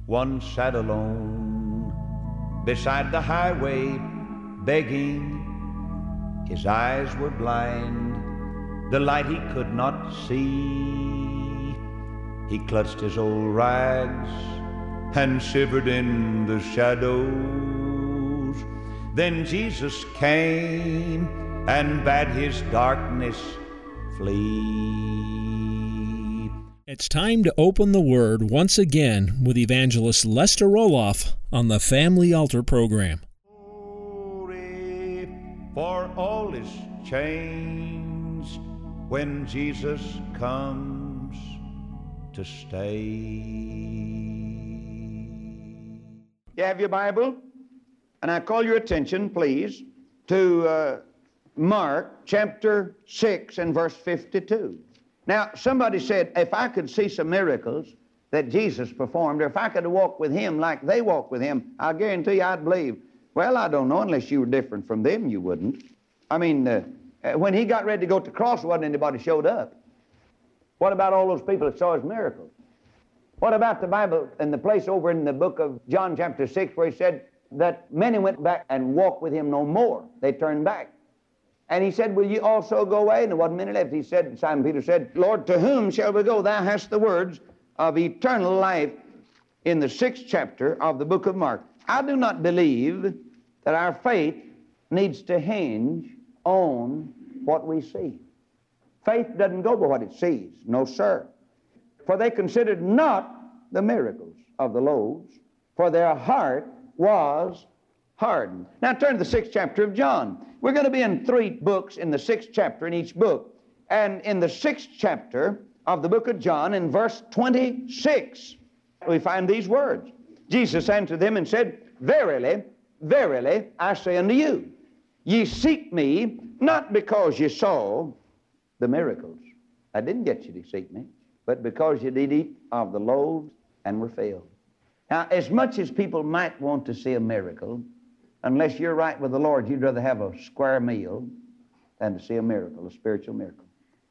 one sat alone beside the highway, begging. His eyes were blind, the light he could not see. He clutched his old rags and shivered in the shadows. Then Jesus came and bade his darkness flee. It's time to open the Word once again with Evangelist Lester Roloff on the Family Altar program. Glory, for all is changed when Jesus comes to stay. You have your Bible? And I call your attention, please, to Mark chapter 6 and verse 52. Now, somebody said, if I could see some miracles that Jesus performed, or if I could walk with him like they walk with him, I guarantee you I'd believe. Well, I don't know. Unless you were different from them, you wouldn't. I mean, when he got ready to go to the cross, wasn't anybody showed up. What about all those people that saw his miracles? What about the Bible and the place over in the book of John chapter 6 where he said that many went back and walked with him no more? They turned back. And he said, will you also go away? And there wasn't many left. He said, Simon Peter said, Lord, to whom shall we go? Thou hast the words of eternal life in the 6th chapter of the book of Mark. I do not believe that our faith needs to hinge on what we see. Faith doesn't go by what it sees. No, sir. For they considered not the miracles of the loaves, for their heart was hardened. Now turn to the 6th chapter of John. We're going to be in 3 books in the 6th chapter in each book. And in the 6th chapter of the book of John, in verse 26, we find these words. Jesus answered them and said, Verily, verily, I say unto you, ye seek me not because ye saw the miracles. I didn't get you to seek me, but because you did eat of the loaves and were filled. Now, as much as people might want to see a miracle, unless you're right with the Lord, you'd rather have a square meal than to see a miracle, a spiritual miracle.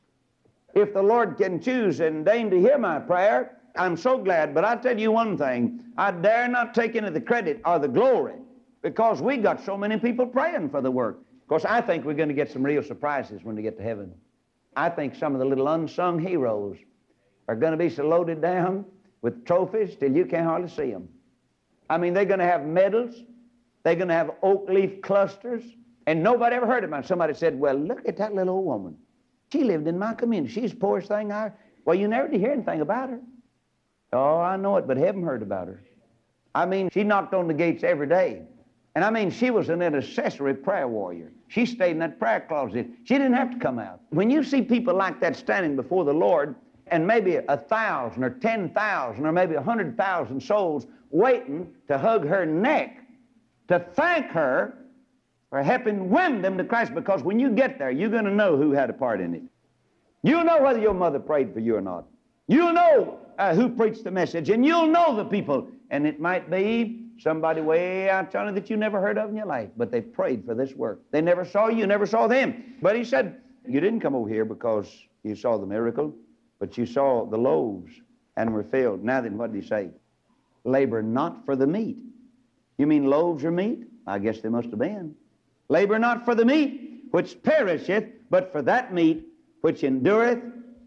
If the Lord can choose and deign to hear my prayer, I'm so glad. But I tell you one thing, I dare not take any of the credit or the glory because we got so many people praying for the work. Of course, I think we're going to get some real surprises when we get to heaven. I think some of the little unsung heroes are going to be so loaded down with trophies till you can't hardly see them. I mean, they're going to have medals. They're going to have oak leaf clusters, and nobody ever heard of them. Somebody said, well, look at that little old woman. She lived in my community. She's the poorest thing I... Well, you never did hear anything about her. Oh, I know it, but heaven heard about her. I mean, she knocked on the gates every day. And I mean, she was an intercessory prayer warrior. She stayed in that prayer closet. She didn't have to come out. When you see people like that standing before the Lord, and maybe 1,000 or 10,000 or maybe 100,000 souls waiting to hug her neck, to thank her for helping win them to Christ, because when you get there, you're going to know who had a part in it. You'll know whether your mother prayed for you or not. You'll know who preached the message, and you'll know the people. And it might be somebody way out yonder that you never heard of in your life, but they prayed for this work. They never saw you, never saw them. But he said, you didn't come over here because you saw the miracle, but you saw the loaves and were filled. Now then, what did he say? Labor not for the meat. You mean loaves or meat? I guess they must have been. Labor not for the meat which perisheth, but for that meat which endureth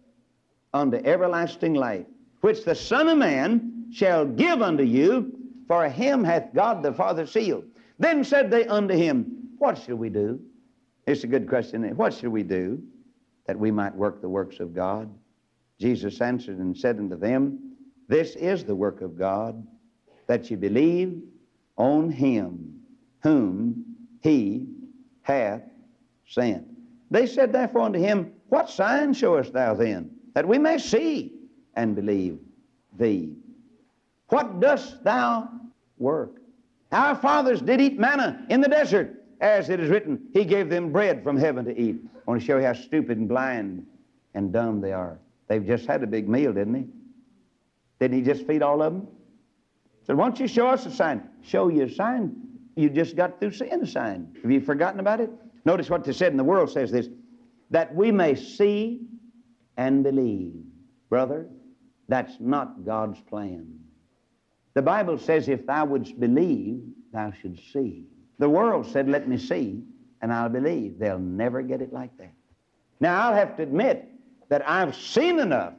unto everlasting life, which the Son of Man shall give unto you, for him hath God the Father sealed. Then said they unto him, what shall we do? It's a good question. What shall we do that we might work the works of God? Jesus answered and said unto them, this is the work of God, that you believe on him whom he hath sent. They said therefore unto him, what sign showest thou then, that we may see and believe thee? What dost thou work? Our fathers did eat manna in the desert, as it is written, he gave them bread from heaven to eat. I want to show you how stupid and blind and dumb they are. They've just had a big meal, didn't he? Didn't he just feed all of them? So why don't you show us a sign? Show you a sign. You just got through seeing a sign. Have you forgotten about it? Notice what they said in the world says this, that we may see and believe. Brother, that's not God's plan. The Bible says, if thou wouldst believe, thou shouldst see. The world said, let me see, and I'll believe. They'll never get it like that. Now, I'll have to admit that I've seen enough.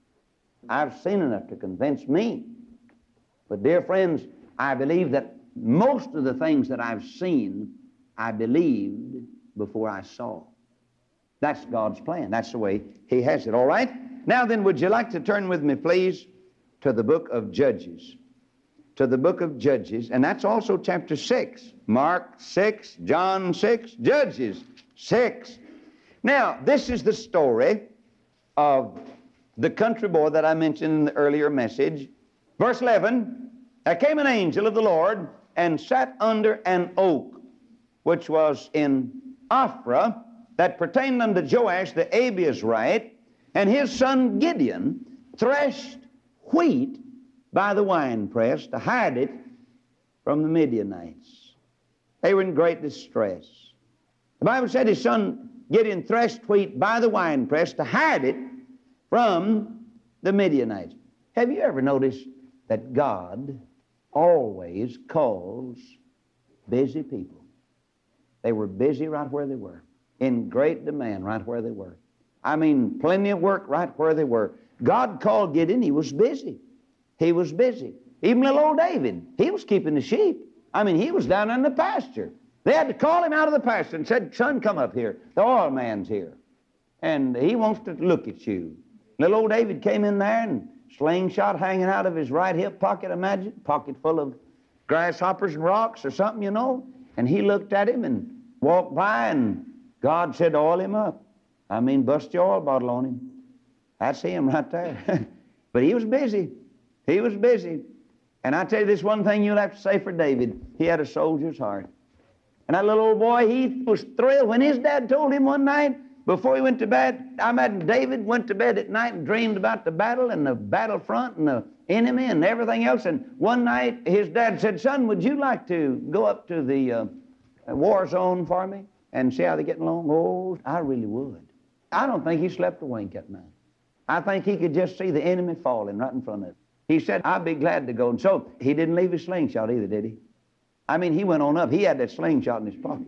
I've seen enough to convince me. But, dear friends, I believe that most of the things that I've seen, I believed before I saw. That's God's plan. That's the way He has it. All right? Now then, would you like to turn with me, please, to the book of Judges? To the book of Judges, and that's also chapter 6. Mark 6, John 6, Judges 6. Now, this is the story of the country boy that I mentioned in the earlier message. Verse 11, there came an angel of the Lord and sat under an oak, which was in Ophrah, that pertained unto Joash the Abiezrite, and his son Gideon threshed wheat by the winepress to hide it from the Midianites. They were in great distress. The Bible said his son Gideon threshed wheat by the winepress to hide it from the Midianites. Have you ever noticed that God always calls busy people? They were busy right where they were, in great demand right where they were. I mean, plenty of work right where they were. God called Gideon. He was busy. He was busy. Even little old David, he was keeping the sheep. I mean, he was down in the pasture. They had to call him out of the pasture and said, son, come up here. The oil man's here. And he wants to look at you. Little old David came in there and slingshot hanging out of his right hip pocket, imagine, pocket full of grasshoppers and rocks or something, you know. And he looked at him and walked by, and God said, oil him up. I mean, bust your oil bottle on him. That's him right there. But he was busy. He was busy. And I tell you this one thing you'll have to say for David. He had a soldier's heart. And that little old boy, he was thrilled when his dad told him one night before he went to bed. I imagine David went to bed at night and dreamed about the battle and the battlefront and the enemy and everything else. And one night his dad said, son, would you like to go up to the war zone for me and see how they're getting along? Oh, I really would. I don't think he slept a wink that night. I think he could just see the enemy falling right in front of him. He said, I'd be glad to go. And so he didn't leave his slingshot either, did he? I mean, he went on up. He had that slingshot in his pocket.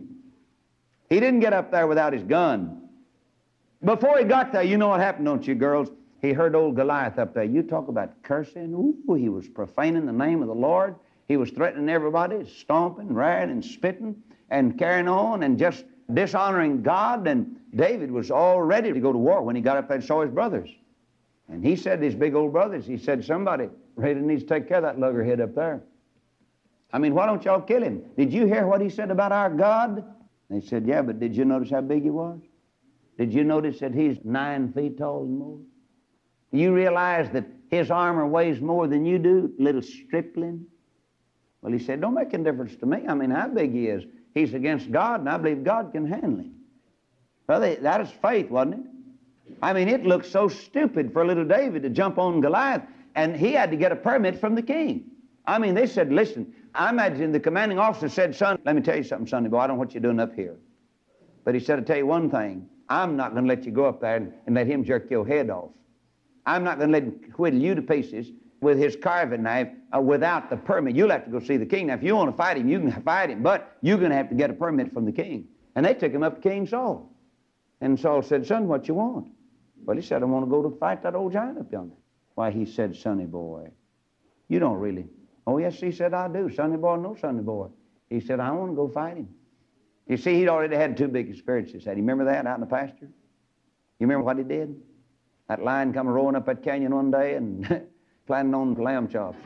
He didn't get up there without his gun. Before he got there, you know what happened, don't you, girls? He heard old Goliath up there. You talk about cursing. Ooh, he was profaning the name of the Lord. He was threatening everybody, stomping, raring, and spitting, and carrying on, and just dishonoring God. And David was all ready to go to war when he got up there and saw his brothers. And he said to his big old brothers, he said, somebody really needs to take care of that luggerhead up there. I mean, why don't y'all kill him? Did you hear what he said about our God? They said, yeah, but did you notice how big he was? Did you notice that he's 9 feet tall and more? You realize that his armor weighs more than you do, little stripling? Well, he said, don't make any difference to me. I mean, how big he is. He's against God, and I believe God can handle him. Well, that is faith, wasn't it? I mean, it looked so stupid for little David to jump on Goliath, and he had to get a permit from the king. I mean, they said, listen, I imagine the commanding officer said, son, let me tell you something, sonny boy, I don't know what you're doing up here. But he said, I'll tell you one thing, I'm not going to let you go up there and let him jerk your head off. I'm not going to let him whittle you to pieces with his carving knife without the permit. You'll have to go see the king. Now, if you want to fight him, you can fight him, but you're going to have to get a permit from the king. And they took him up to King Saul. And Saul said, son, what you want? Well, he said, I want to go to fight that old giant up yonder. Why, he said, sonny boy, you don't really. Oh, yes, he said, I do. Sonny boy, no sonny boy. He said, I want to go fight him. You see, he'd already had 2 big experiences. Had you remember that out in the pasture? You remember what he did? That lion come roaring up that canyon one day and planning on lamb chops.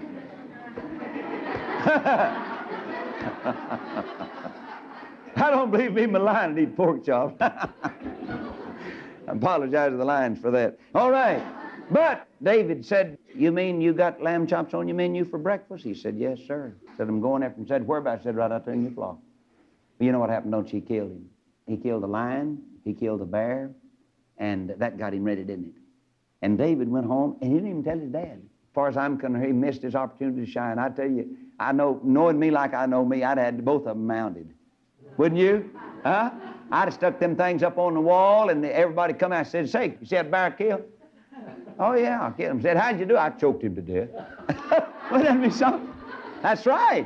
I don't believe even a lion would eat pork chops. I apologize to the lions for that. All right. But David said, you mean you got lamb chops on your menu for breakfast? He said, yes, sir. Said, I'm going after him. Said, whereabouts? I said, right out there in your flock. But you know what happened, don't you? He killed him. He killed a lion. He killed a bear. And that got him ready, didn't it? And David went home, and he didn't even tell his dad. As far as I'm concerned, he missed his opportunity to shine. I tell you, I know, knowing me like I know me, I'd had both of them mounted. Wouldn't you? Huh? I'd have stuck them things up on the wall, and everybody come out and said, say, you see that bear kill? Oh, yeah, I killed him. Said, how'd you do? I choked him to death. Wouldn't that be something? That's right.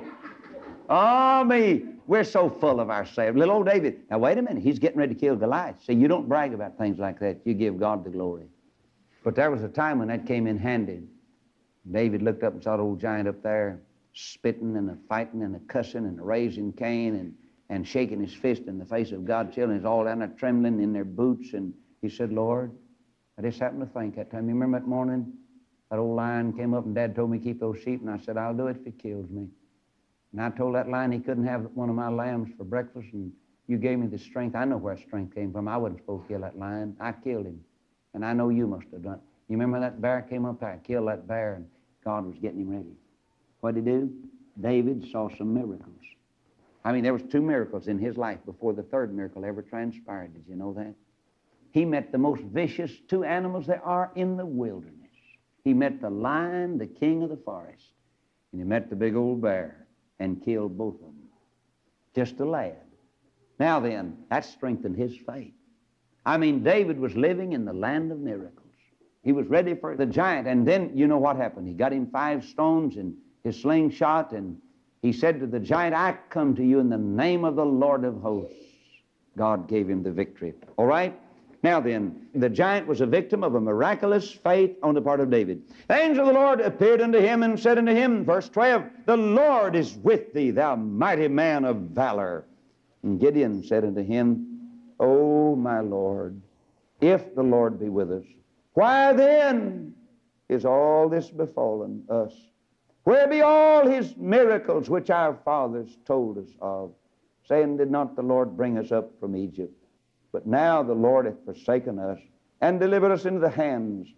Oh, me. We're so full of ourselves. Little old David. Now, wait a minute. He's getting ready to kill Goliath. See, you don't brag about things like that. You give God the glory. But there was a time when that came in handy. David looked up and saw the old giant up there spitting and fighting and cussing and raising Cain and shaking his fist in the face of God's children. He's all down there trembling in their boots. And he said, Lord, I just happened to think that time. You remember that morning? That old lion came up and Dad told me to keep those sheep. And I said, I'll do it if it kills me. And I told that lion he couldn't have one of my lambs for breakfast. And you gave me the strength. I know where strength came from. I wasn't supposed to kill that lion. I killed him. And I know you must have done it. You remember that bear came up there? I killed that bear and God was getting him ready. What did he do? David saw some miracles. I mean, there was 2 miracles in his life before the 3rd miracle ever transpired. Did you know that? He met the most vicious 2 animals there are in the wilderness. He met the lion, the king of the forest, and he met the big old bear and killed both of them. Just a lad. Now then, that strengthened his faith. I mean, David was living in the land of miracles. He was ready for the giant, and then you know what happened. He got him 5 stones and his slingshot, and he said to the giant, I come to you in the name of the Lord of hosts. God gave him the victory. All right? Now then, the giant was a victim of a miraculous faith on the part of David. The angel of the Lord appeared unto him and said unto him, verse 12, the Lord is with thee, thou mighty man of valor. And Gideon said unto him, O my Lord, if the Lord be with us, why then is all this befallen us? Where be all his miracles which our fathers told us of, saying, did not the Lord bring us up from Egypt? But now the Lord hath forsaken us and delivered us into the hands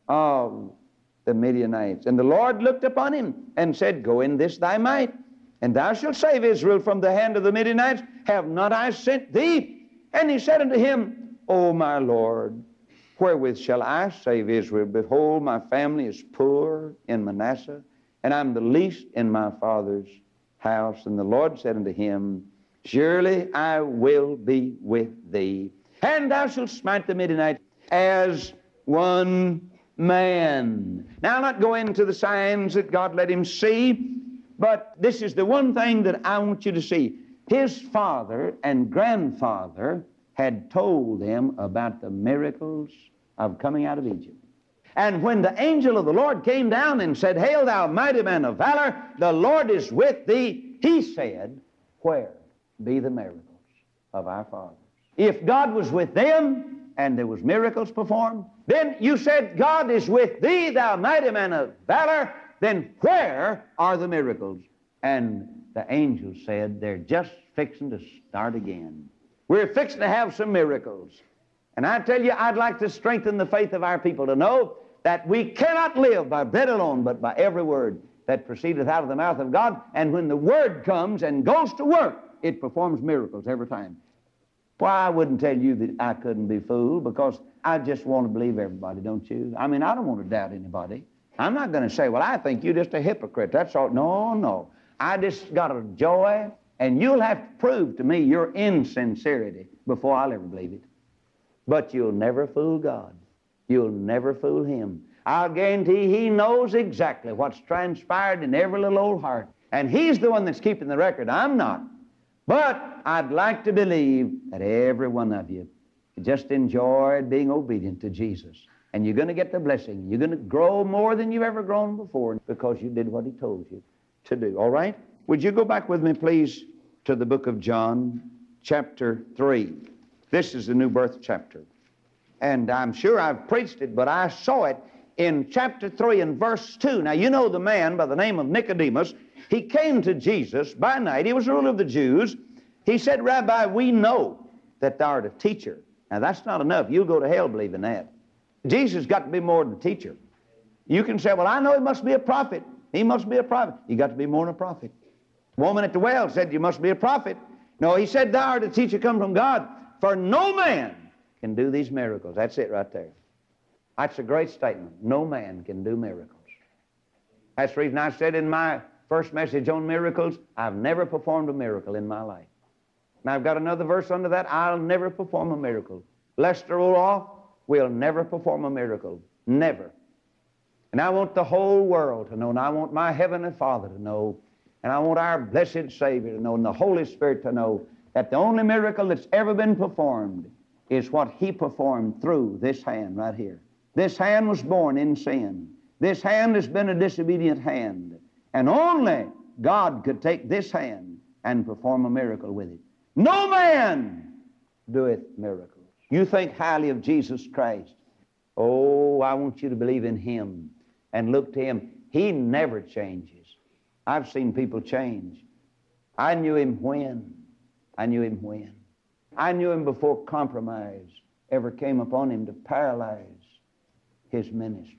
of the Midianites. And the Lord looked upon him and said, go in this thy might, and thou shalt save Israel from the hand of the Midianites. Have not I sent thee? And he said unto him, O my Lord, wherewith shall I save Israel? Behold, my family is poor in Manasseh, and I'm the least in my father's house. And the Lord said unto him, surely I will be with thee, and thou shalt smite the Midianites as one man. Now, I'll not go into the signs that God let him see, but this is the one thing that I want you to see. His father and grandfather had told him about the miracles of coming out of Egypt. And when the angel of the Lord came down and said, hail thou mighty man of valor, the Lord is with thee, he said, where be the miracles of our fathers? If God was with them and there was miracles performed, then you said, God is with thee, thou mighty man of valor, then where are the miracles? And the angel said, they're just fixing to start again. We're fixing to have some miracles. And I tell you, I'd like to strengthen the faith of our people to know that we cannot live by bread alone, but by every word that proceedeth out of the mouth of God. And when the word comes and goes to work, it performs miracles every time. Why, I wouldn't tell you that I couldn't be fooled, because I just want to believe everybody, don't you? I mean, I don't want to doubt anybody. I'm not going to say, well, I think you're just a hypocrite. That's all. No, no. I just got a joy, and you'll have to prove to me your insincerity before I'll ever believe it. But you'll never fool God. You'll never fool him. I'll guarantee he knows exactly what's transpired in every little old heart. And he's the one that's keeping the record. I'm not. But I'd like to believe that every one of you just enjoyed being obedient to Jesus. And you're going to get the blessing. You're going to grow more than you've ever grown before because you did what he told you to do. All right? Would you go back with me, please, to the book of John, chapter 3. This is the new birth chapter. And I'm sure I've preached it, but I saw it in chapter 3 and verse 2. Now, you know the man by the name of Nicodemus. He came to Jesus by night. He was the ruler of the Jews. He said, Rabbi, we know that thou art a teacher. Now, that's not enough. You'll go to hell believing that. Jesus got to be more than a teacher. You can say, well, I know he must be a prophet. He must be a prophet. You got to be more than a prophet. The woman at the well said, you must be a prophet. No, he said, thou art a teacher come from God. For no man can do these miracles. That's it right there. That's a great statement. No man can do miracles. That's the reason I said in my first message on miracles, I've never performed a miracle in my life. And I've got another verse under that, I'll never perform a miracle. Lester Roloff will never perform a miracle. Never. And I want the whole world to know, and I want my Heavenly Father to know And I want our blessed Savior to know, and the Holy Spirit to know, that the only miracle that's ever been performed is what He performed through this hand right here. This hand was born in sin. This hand has been a disobedient hand. And only God could take this hand and perform a miracle with it. No man doeth miracles. You think highly of Jesus Christ. Oh, I want you to believe in Him and look to Him. He never changes. I've seen people change. I knew Him when. I knew Him when. I knew Him before compromise ever came upon Him to paralyze His ministry.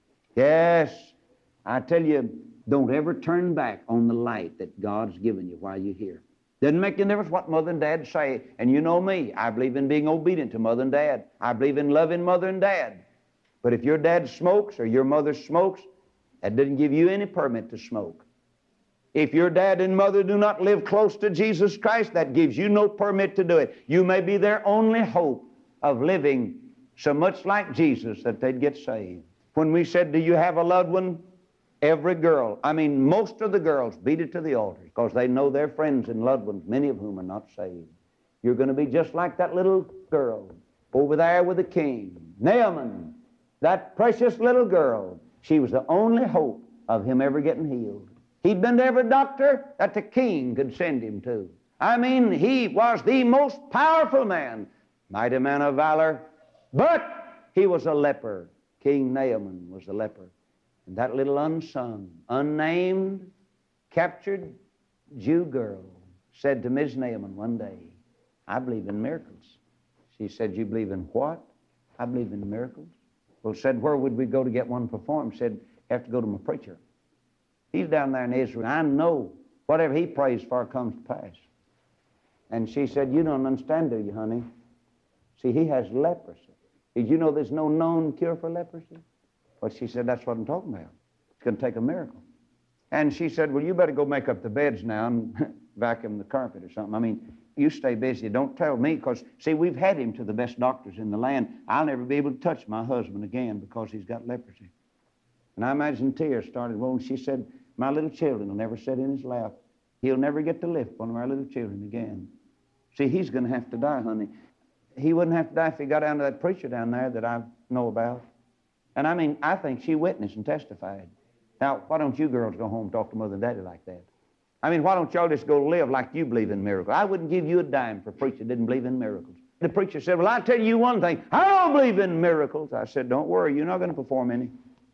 Yes, I tell you, don't ever turn back on the light that God's given you while you're here. Doesn't make any difference what Mother and Dad say. And you know me, I believe in being obedient to Mother and Dad. I believe in loving Mother and Dad. But if your dad smokes or your mother smokes, that doesn't give you any permit to smoke. If your dad and mother do not live close to Jesus Christ, that gives you no permit to do it. You may be their only hope of living so much like Jesus that they'd get saved. When we said, do you have a loved one? Every girl, most of the girls beat it to the altar because they know their friends and loved ones, many of whom are not saved. You're going to be just like that little girl over there with the king. Naaman, that precious little girl, she was the only hope of him ever getting healed. He'd been to every doctor that the king could send him to. He was the most powerful man, mighty man of valor, but he was a leper. King Naaman was a leper. And that little unsung, unnamed, captured Jew girl said to Ms. Naaman one day, I believe in miracles. She said, you believe in what? I believe in miracles. Well, said, where would we go to get one performed? Said, have to go to my preacher. He's down there in Israel. I know whatever he prays for comes to pass. And she said, you don't understand, do you, honey? See, he has leprosy. Did you know there's no known cure for leprosy? Well, she said, that's what I'm talking about. It's going to take a miracle. And she said, well, you better go make up the beds now and vacuum the carpet or something. You stay busy. Don't tell me because, see, we've had him to the best doctors in the land. I'll never be able to touch my husband again because he's got leprosy. And I imagine tears started rolling. She said, my little children will never sit in his lap. He'll never get to lift one of our little children again. See, he's going to have to die, honey. He wouldn't have to die if he got down to that preacher down there that I know about. And I think she witnessed and testified. Now, why don't you girls go home and talk to Mother and Daddy like that? Why don't y'all just go live like you believe in miracles? I wouldn't give you a dime for a preacher that didn't believe in miracles. The preacher said, well, I'll tell you one thing. I don't believe in miracles. I said, don't worry, you're not going to perform any.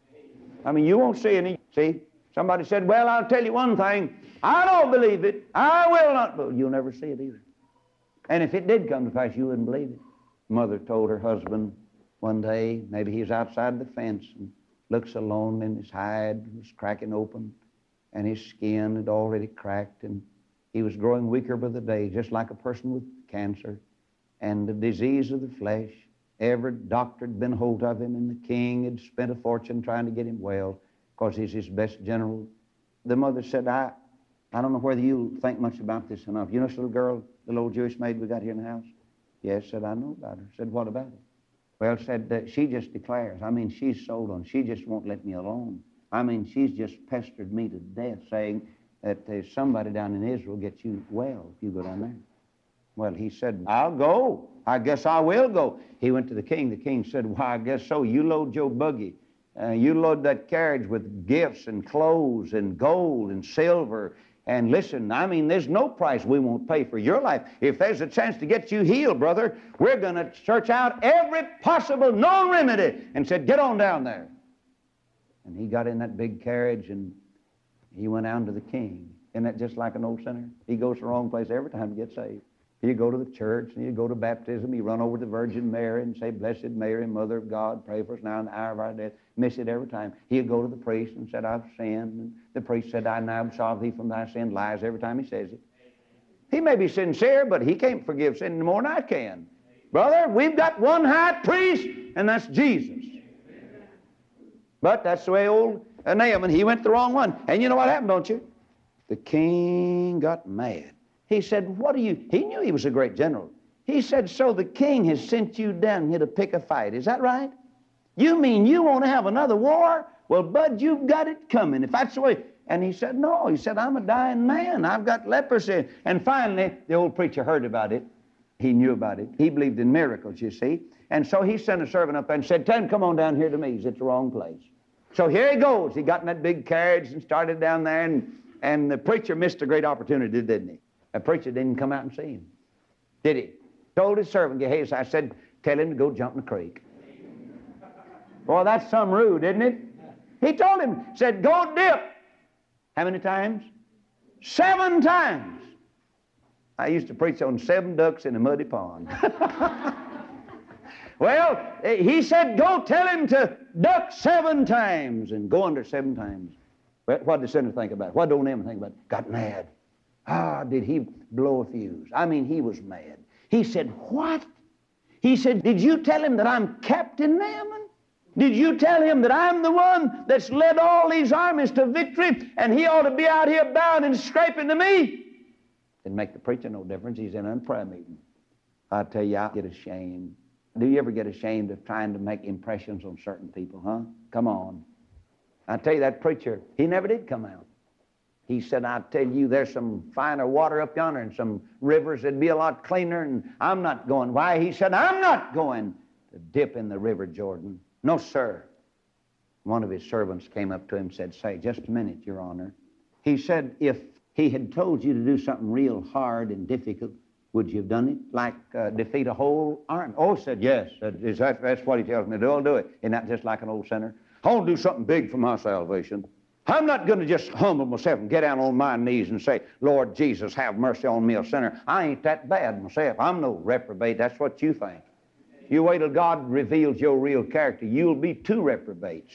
You won't see any. See, somebody said, well, I'll tell you one thing. I don't believe it. I will not. But you'll never see it either. And if it did come to pass, you wouldn't believe it. Mother told her husband one day, maybe he was outside the fence and looked so lonely and his hide was cracking open and his skin had already cracked and he was growing weaker by the day, just like a person with cancer and the disease of the flesh. Every doctor had been hold of him and the king had spent a fortune trying to get him well because he's his best general. The mother said, I don't know whether you think much about this enough. You know this little girl, the little Jewish maid we got here in the house? Yes, said, I know about her. Said, what about it? Well, said, she just declares. She's sold on. She just won't let me alone. She's just pestered me to death saying that there's somebody down in Israel gets you well if you go down there. Well, he said, I'll go. I guess I will go. He went to the king. The king said, why, I guess so. You load your buggy. You load that carriage with gifts and clothes and gold and silver. And listen, there's no price we won't pay for your life. If there's a chance to get you healed, brother, we're going to search out every possible known remedy. And said, get on down there. And he got in that big carriage and he went down to the king. Isn't that just like an old sinner? He goes to the wrong place every time to get saved. You go to the church and you go to baptism. You run over to the Virgin Mary and say, Blessed Mary, Mother of God, pray for us now in the hour of our death. Miss it every time. He'll go to the priest and said, I've sinned. And the priest said, I now absolve thee from thy sin. Lies every time he says it. He may be sincere, but he can't forgive sin any more than I can. Brother, we've got one high priest, and that's Jesus. But that's the way old Naaman, he went the wrong one. And you know what happened, don't you? The king got mad. He said, he knew he was a great general. He said, so the king has sent you down here to pick a fight. Is that right? You mean you want to have another war? Well, Bud, you've got it coming. If that's the way, And he said, no. He said, I'm a dying man. I've got leprosy. And finally, the old preacher heard about it. He knew about it. He believed in miracles, you see. And so he sent a servant up there and said, tell him, come on down here to me. He's at the wrong place. So here he goes. He got in that big carriage and started down there, and the preacher missed a great opportunity, didn't he? The preacher didn't come out and see him, did he? Told his servant, Gehazi, I said, tell him to go jump in the creek. Boy, that's some rude, isn't it? He told him, said, go dip. How many times? 7 times. I used to preach on 7 ducks in a muddy pond. Well, he said, go tell him to duck 7 times and go under 7 times. Well, what did the sinner think about it? What did old Naaman think about it? Got mad. Did he blow a fuse? I mean, he was mad. He said, what? He said, did you tell him that I'm Captain Naaman? Did you tell him that I'm the one that's led all these armies to victory, and he ought to be out here bowing and scraping to me? Didn't make the preacher no difference. He's in a prayer meeting. I tell you, I get ashamed. Do you ever get ashamed of trying to make impressions on certain people, huh? Come on. I tell you, that preacher, he never did come out. He said, I tell you, there's some finer water up yonder and some rivers that'd be a lot cleaner, and I'm not going. Why? He said, I'm not going to dip in the river Jordan. No, sir. One of his servants came up to him and said, say, just a minute, Your Honor. He said, if he had told you to do something real hard and difficult, would you have done it? Like defeat a whole army? Oh, said, yes. That's what he tells me to do. I'll do it. Isn't that just like an old sinner? I'll do something big for my salvation. I'm not going to just humble myself and get down on my knees and say, Lord Jesus, have mercy on me, a sinner. I ain't that bad myself. I'm no reprobate. That's what you think. You wait till God reveals your real character. You'll be 2 reprobates.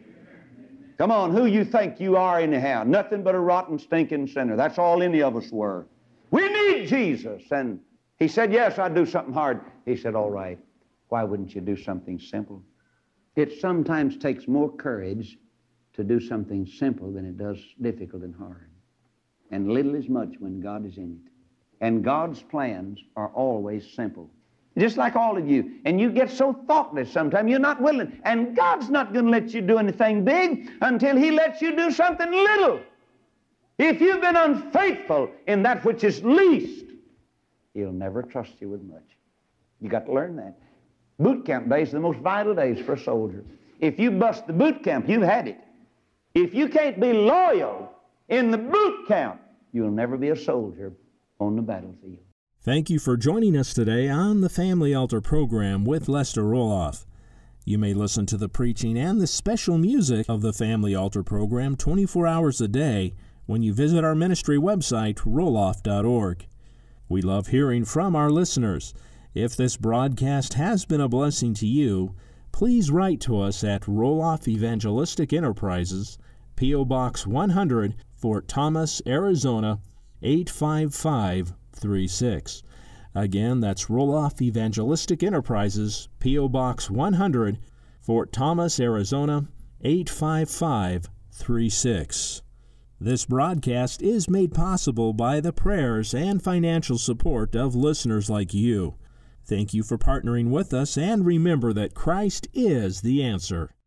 Come on, who you think you are anyhow? Nothing but a rotten, stinking sinner. That's all any of us were. We need Jesus. And he said, yes, I'd do something hard. He said, all right, why wouldn't you do something simple? It sometimes takes more courage to do something simple than it does difficult and hard. And little is much when God is in it. And God's plans are always simple. Just like all of you. And you get so thoughtless sometimes, you're not willing. And God's not going to let you do anything big until He lets you do something little. If you've been unfaithful in that which is least, He'll never trust you with much. You got to learn that. Boot camp days are the most vital days for a soldier. If you bust the boot camp, you've had it. If you can't be loyal in the boot camp, you'll never be a soldier on the battlefield. Thank you for joining us today on the Family Altar program with Lester Roloff. You may listen to the preaching and the special music of the Family Altar program 24 hours a day when you visit our ministry website, roloff.org. We love hearing from our listeners. If this broadcast has been a blessing to you, please write to us at Roloff Evangelistic Enterprises, P.O. Box 100, Fort Thomas, Arizona, 85536. Again, that's Roloff Evangelistic Enterprises, P.O. Box 100, Fort Thomas, Arizona, 85536. This broadcast is made possible by the prayers and financial support of listeners like you. Thank you for partnering with us, and remember that Christ is the answer.